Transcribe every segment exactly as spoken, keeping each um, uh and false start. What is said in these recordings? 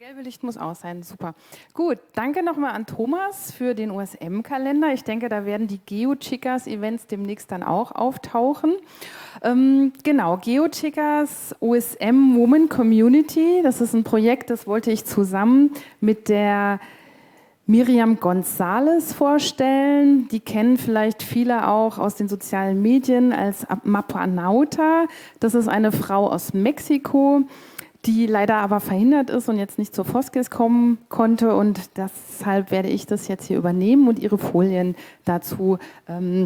Gelbe Licht muss aus sein, super. Gut, danke nochmal an Thomas für den O S M-Kalender. Ich denke, da werden die Geo-Chicas-Events demnächst dann auch auftauchen. Ähm, genau, Geo-Chicas O S M Woman Community, das ist ein Projekt, das wollte ich zusammen mit der Miriam González vorstellen. Die kennen vielleicht viele auch aus den sozialen Medien als Mapanauta. Das ist eine Frau aus Mexiko, die leider aber verhindert ist und jetzt nicht zur Foskis kommen konnte. Und deshalb werde ich das jetzt hier übernehmen und ihre Folien dazu ähm,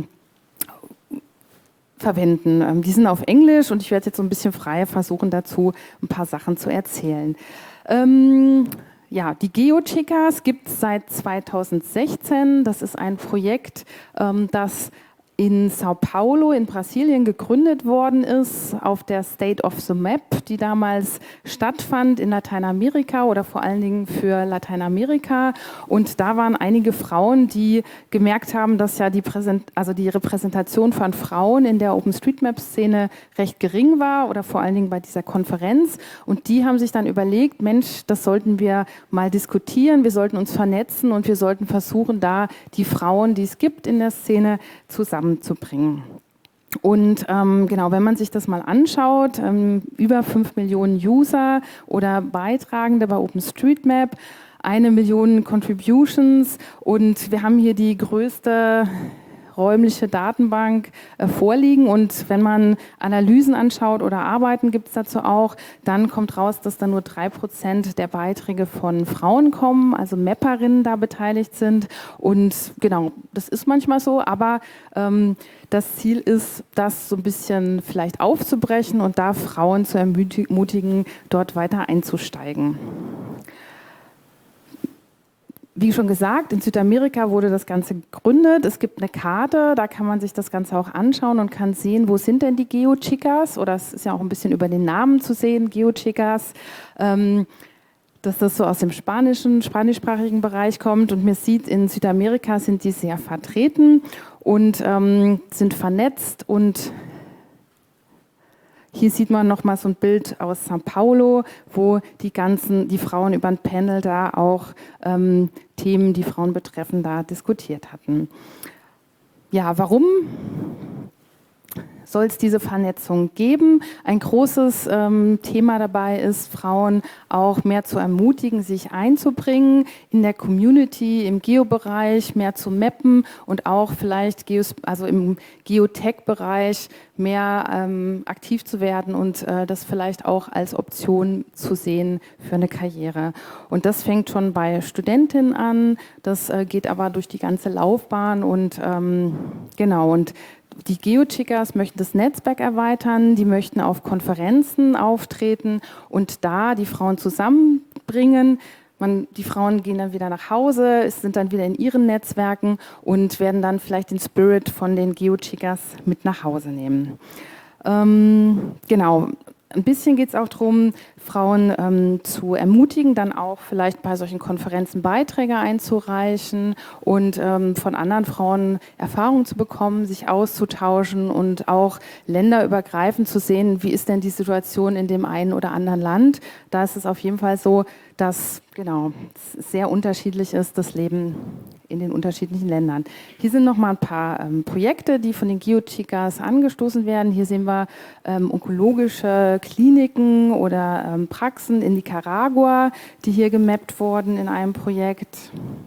verwenden. Ähm, die sind auf Englisch und ich werde jetzt so ein bisschen frei versuchen, dazu ein paar Sachen zu erzählen. Ähm, Ja, die Geo-Chicas gibt es seit zweitausendsechzehn. Das ist ein Projekt, ähm, das in Sao Paulo in Brasilien gegründet worden ist, auf der State of the Map, die damals stattfand in Lateinamerika oder vor allen Dingen für Lateinamerika. Und da waren einige Frauen, die gemerkt haben, dass ja die, Präsent also die Repräsentation von Frauen in der OpenStreetMap-Szene recht gering war oder vor allen Dingen bei dieser Konferenz. Und die haben sich dann überlegt, Mensch, das sollten wir mal diskutieren, wir sollten uns vernetzen und wir sollten versuchen, da die Frauen, die es gibt in der Szene, zusammen zu bringen. Und ähm, genau, wenn man sich das mal anschaut, ähm, über fünf Millionen User oder Beitragende bei OpenStreetMap, eine Million Contributions und wir haben hier die größte räumliche Datenbank äh, vorliegen und wenn man Analysen anschaut oder Arbeiten gibt es dazu auch, dann kommt raus, dass da nur drei Prozent der Beiträge von Frauen kommen, also Mapperinnen da beteiligt sind und genau, das ist manchmal so, aber ähm, das Ziel ist, das so ein bisschen vielleicht aufzubrechen und da Frauen zu ermutigen, dort weiter einzusteigen. Wie schon gesagt, in Südamerika wurde das Ganze gegründet. Es gibt eine Karte, da kann man sich das Ganze auch anschauen und kann sehen, wo sind denn die Geo-Chicas? Oder es ist ja auch ein bisschen über den Namen zu sehen, Geo-Chicas. Ähm, dass das so aus dem spanischen, spanischsprachigen Bereich kommt. Und man sieht, in Südamerika sind die sehr vertreten und ähm, sind vernetzt und hier sieht man noch mal so ein Bild aus São Paulo, wo die ganzen, die Frauen über ein Panel da auch ähm, Themen, die Frauen betreffen, da diskutiert hatten. Ja, warum soll es diese Vernetzung geben? Ein großes ähm, Thema dabei ist, Frauen auch mehr zu ermutigen, sich einzubringen in der Community, im Geobereich, mehr zu mappen und auch vielleicht Geos also im Geotech-Bereich mehr ähm, aktiv zu werden und äh, das vielleicht auch als Option zu sehen für eine Karriere. Und das fängt schon bei Studentinnen an, das äh, geht aber durch die ganze Laufbahn und ähm, genau und die Geo-Chicas möchten das Netzwerk erweitern, die möchten auf Konferenzen auftreten und da die Frauen zusammenbringen. Man, die Frauen gehen dann wieder nach Hause, sind dann wieder in ihren Netzwerken und werden dann vielleicht den Spirit von den Geo-Chicas mit nach Hause nehmen. Ähm, genau. Ein bisschen geht es auch darum, Frauen ähm, zu ermutigen, dann auch vielleicht bei solchen Konferenzen Beiträge einzureichen und ähm, von anderen Frauen Erfahrungen zu bekommen, sich auszutauschen und auch länderübergreifend zu sehen, wie ist denn die Situation in dem einen oder anderen Land. Da ist es auf jeden Fall so, dass genau, es sehr unterschiedlich ist, das Leben in den unterschiedlichen Ländern. Hier sind noch mal ein paar ähm, Projekte, die von den Geo-Chicas angestoßen werden. Hier sehen wir ähm, onkologische Kliniken oder ähm, Praxen in Nicaragua, die hier gemappt wurden in einem Projekt.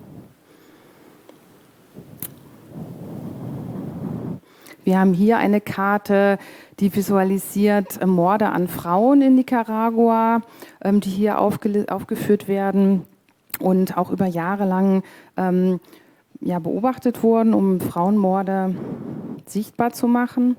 Wir haben hier eine Karte, die visualisiert äh, Morde an Frauen in Nicaragua, ähm, die hier aufgeführt werden und auch über Jahre lang ähm, ja, beobachtet wurden, um Frauenmorde sichtbar zu machen.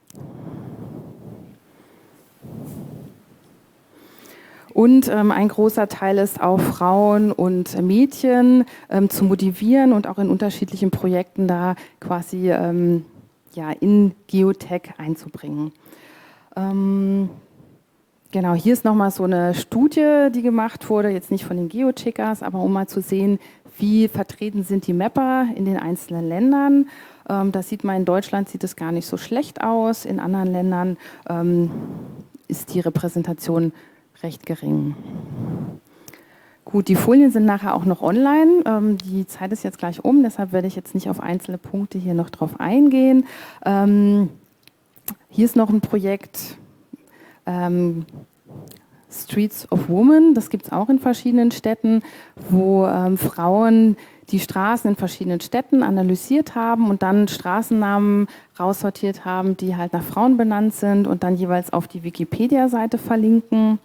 Und ähm, ein großer Teil ist auch Frauen und Mädchen ähm, zu motivieren und auch in unterschiedlichen Projekten da quasi ähm, ja, in Geotech einzubringen. Ähm, Genau, hier ist nochmal so eine Studie, die gemacht wurde, jetzt nicht von den Geo-Chicas, aber um mal zu sehen, wie vertreten sind die Mapper in den einzelnen Ländern. Ähm, da sieht man, in Deutschland sieht es gar nicht so schlecht aus, in anderen Ländern ähm, ist die Repräsentation recht gering. Gut, die Folien sind nachher auch noch online. Ähm, die Zeit ist jetzt gleich um, deshalb werde ich jetzt nicht auf einzelne Punkte hier noch drauf eingehen. Ähm, hier ist noch ein Projekt ähm, Streets of Women. Das gibt es auch in verschiedenen Städten, wo ähm, Frauen die Straßen in verschiedenen Städten analysiert haben und dann Straßennamen raussortiert haben, die halt nach Frauen benannt sind und dann jeweils auf die Wikipedia-Seite verlinken.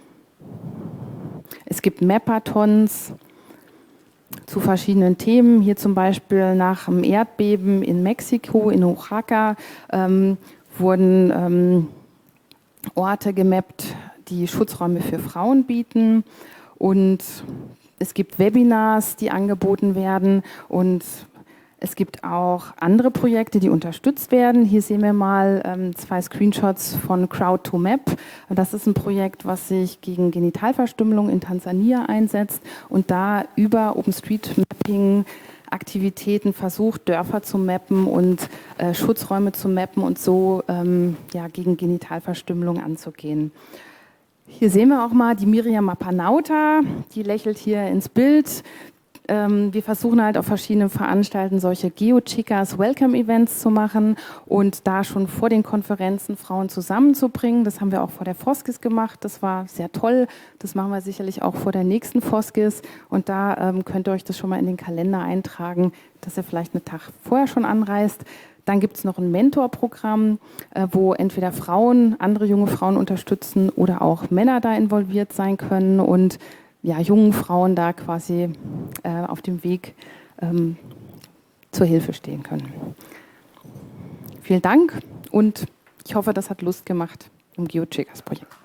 Es gibt Mapathons zu verschiedenen Themen. Hier zum Beispiel nach dem Erdbeben in Mexiko, in Oaxaca, ähm, wurden ähm, Orte gemappt, die Schutzräume für Frauen bieten. Und es gibt Webinars, die angeboten werden. Und es gibt auch andere Projekte, die unterstützt werden. Hier sehen wir mal ähm, zwei Screenshots von Crowd to Map. Das ist ein Projekt, was sich gegen Genitalverstümmelung in Tansania einsetzt und da über OpenStreetMapping Aktivitäten versucht, Dörfer zu mappen und äh, Schutzräume zu mappen und so ähm, ja, gegen Genitalverstümmelung anzugehen. Hier sehen wir auch mal die Miriam Mapanauta, die lächelt hier ins Bild. Wir versuchen halt auf verschiedenen Veranstaltungen solche Geo-Chicas Welcome-Events zu machen und da schon vor den Konferenzen Frauen zusammenzubringen. Das haben wir auch vor der Foskis gemacht. Das war sehr toll. Das machen wir sicherlich auch vor der nächsten Foskis. Und da ähm, könnt ihr euch das schon mal in den Kalender eintragen, dass ihr vielleicht einen Tag vorher schon anreist. Dann gibt es noch ein Mentorprogramm, äh, wo entweder Frauen, andere junge Frauen unterstützen oder auch Männer da involviert sein können und ja, jungen Frauen da quasi äh, auf dem Weg ähm, zur Hilfe stehen können. Vielen Dank und ich hoffe, das hat Lust gemacht im GeoCheckers-Projekt.